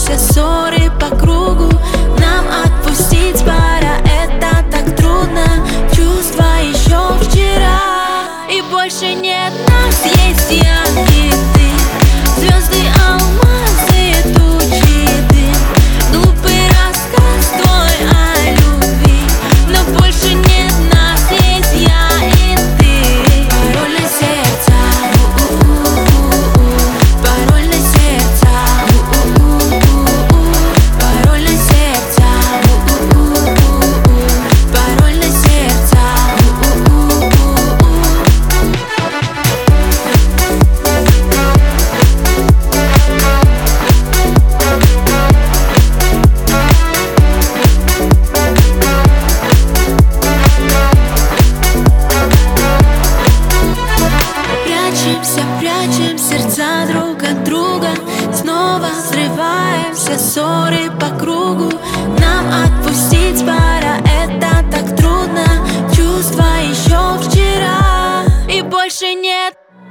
Взрываемся, ссоры по кругу. Нам отпустить пора, это так трудно. Чувства еще вчера, и больше нет нас. Есть я и ты, звезды, алмазы, тучи, дым. Глупый рассказ твой о любви, но больше нет нас. Есть я и ты. Пароль на сердца, пароль на сердца, пароль на сердца, пароль на сердца. Прячемся, прячем сердца друг от друга. Снова взрываемся, ссоры по кругу. Нам отпустить пора, это так трудно. Чувства еще вчера, и больше нет.